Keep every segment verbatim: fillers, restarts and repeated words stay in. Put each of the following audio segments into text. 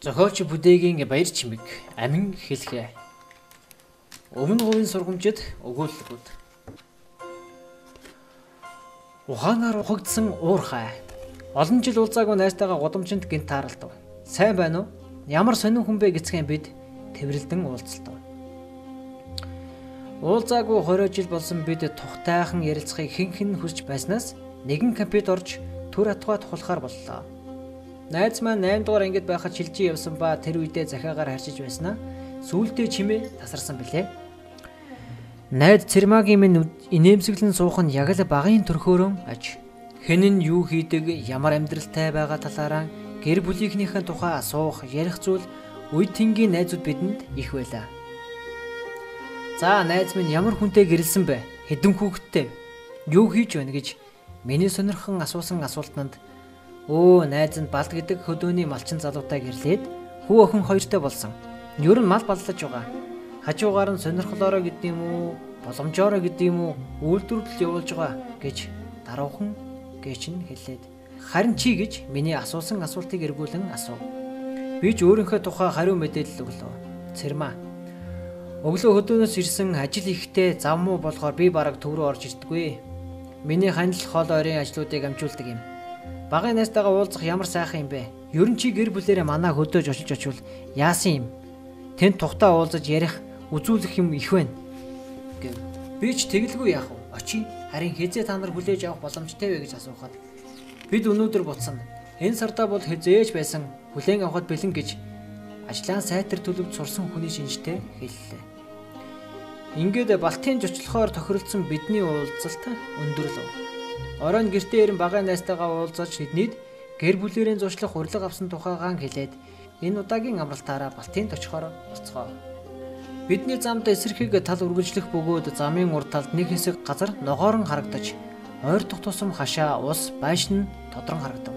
Зохиолч Бүдээгийн баяр чимэг амин хэлхээ. Өмнө говийн сургамжид өгүүлэлгүүд. Ухаанаар ухагдсан уурхай. Олон жил уулзаагүй найзтайгаа гудамжинд гинт тааралдав. Сайн байна уу? Ямар сонин хүн бэ гэцгэн бид тэврэлдэн уулзалтав. Уулзаагүй хорой жил болсон бид тухтайхан ярилцахыг хэн хэн хүсч байснаас нэгэн компьютер орж төр атгаа тухлахаар боллоо. Найз маань наймд дугаар ангид байхад шилжиж явсан ба тэр үедээ захиагаар харьцаж байснаа сүүлдээ чимээ тасарсан билээ. Найд Цэрмагийн минь инээмсэглэн суух нь яг л багын төрхөөрөн аж. Хэн нь юу хийдэг, ямар амьдралтай байгаа талаараа гэр бүлийнхнийхэн тухай асуух, ярих зүйл үе тэнгийн найзууд бидэнд их байлаа. За найз минь ямар хүнтэй гэрэлсэн бэ? Хэдэн хүүхэдтэй? Юу хийж байна гэж миний сонирхон асуусан асуултанд өө найз нь балд гэдэг хөдөөний малчин залуутай гэрлээд хүү охин хоёртой болсон. Ер нь мал баллаж байгаа. Хажуугаар нь сонирхлоороо гэдэг юм уу, боломжоороо гэдэг юм уу, үйлдвэрлэл явуулж байгаа гэж даруухан гээч нь хэлээд харин чи гэж миний асуусан асуултыг эргүүлэн асуув. Би ч өөрийнхөө тухай хариу мэдээлэл өглөө. Цэрмаа. Өглөө хөдөөнөөс ирсэн ажил ихтэй зав муу болохоор би бараг төв рүү орж ирдэггүй. Миний ханил хоол ойрын ажлуудыг амжуулдаг юм. Багын найзтайгаа уулзах ямар сайхан юм бэ? Ер нь чи гэр бүлээрээ манаа хөдөөж очиж очивол яасан юм? Тэнд тухтаа уулзаж ярих, үзүүлэх юм их байна гэв. Би ч тэгэлгүй яах вэ? Очи. Харин хизээ та нар хүлээж авах боломжтой вэ гэж асуухад бид өнөөдөр буцсан. Энэ сардаа бол хизээж байсан хүлээн авахд бэлэн гэж ажлаа сайтар төлөвд сурсан хүний шинжтэй хэллээ. Ингээд Балтийн зочлохоор тохиролцсон бидний уулзалт өндөрлөв. Оройн гэртээ ирэн багын найзтайгаа уулзаж хэднийд гэр бүлэрийн зуршлах урилга авсан тухайгаан хэлээд энэ удаагийн амралтаараа Балтийн очихоор буцгаа. Бидний замд эсрэхийг тал үргэлжлэх бөгөөд замын урд талд нэг хэсэг газар ногоорон харагдаж ойртох тусам хашаа ус байшин тодрон харагдав.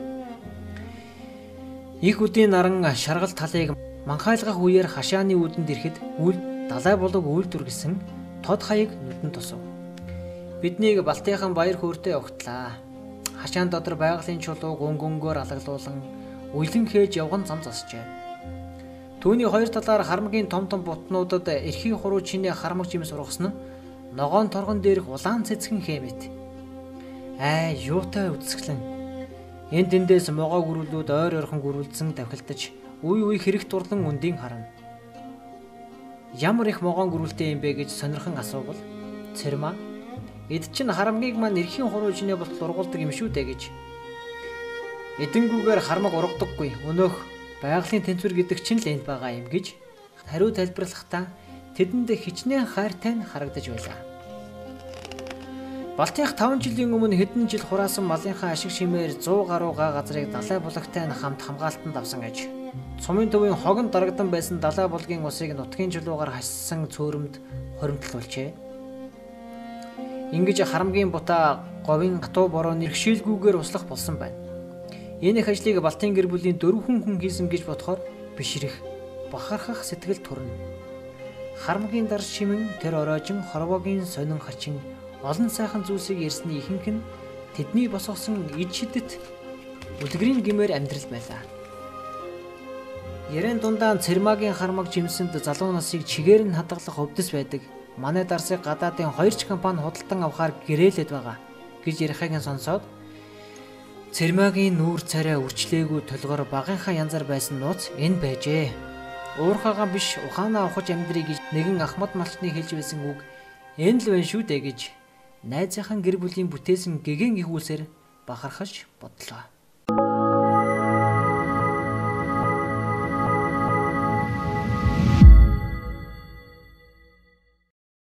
Их үдийн наран шаргал талыг манхайлгах үеэр хашааны үүдэнд ирэхэд үл далай болог үйлдвэр гэсэн тод хаяг нүдэн тусав. Биднийг Балтийнхан баяр хөөртэй огтлаа. Хашаан дотор байгалийн чулууг өнгөнгөөр алаглуулан уйлан хээж явган зам засжээ. Түүний хоёр талаар хармгийн том том бутнуудад эрхийн хуруу чинээ хармаг жим сургасан нь ногоон торгон дээрх улаан цэцгэн хэмэт. Аа юутай үсгэлэн. Энд эндээс могоо гөрүүлүүд ойр ойрхон гөрүүлдсэн давхилдаж үе үе хэрэг дурлан үндийн харна. Ямар их могоон гөрүүлтэй юм бэ гэж сонирхон асуувал Цэрмаа эд чинь харамгийг маань эрхийн хуруу чинээ болтол ургуулдаг юм шүү дээ гэж. Эдэнгүүгээр хармаг ургадаггүй. Өнөөх байгалийн тэнцвэр гэдэг чинь л энд байгаа юм гэж хариу тайлбарлахдаа тэдэнд хичнээн хайртай нь харагдаж байлаа. Балтийнх таван жилийн өмнө хэдэн жил хураасан малынхаа ашиг шимээр сто гаруй га газрыг далай булагтай нь хамт хамгаалтанд авсан аж. Цумын төвийн хогонд дарагдан байсан далай булгийн усыг нутгийн чулуугаар хассан цөөрөмд хоримтлол болжээ. Ингэж харамгийн бутаа говийн гатуу бороо нэрхшээлгүйгээр услах болсон байна. Энэ их ажлыг Балтийн гэр бүлийн дөрвөн хүн хийсэн гэж бодохоор бишрэх, бахархах сэтгэл төрнө. Харамгийн дар шимэн тэр оройжин хорвоогийн сонин хачин олон сайхан зүйлсийг ярьсны ихэнх нь тэдний босгосон ид шидэт үлгэрийн гимээр амьдрал байлаа. Ярен дундаа Цэрмагийн хармаг жимсэнд залуу насыг чигээр нь хадгалах өвдөс байдаг. Манай дарсыг гадаадын хоёрч компани худалдан авахар гэрээлээд байгаа гэж ярихыг сонсоод Цэрмагийн нүүр царай үрчлээгүй толгоор багынхаа янзаар байсан нууц энэ байжээ. Уурхагаа биш ухаанаа ухаж амьдрий гэж нэгэн ахмад малчны хэлж байсан үг энэ л байна шүү дээ гэж найзынхан гэр бүлийн бүтээсэн гэгэн игүүлсээр бахархаж бодлоо.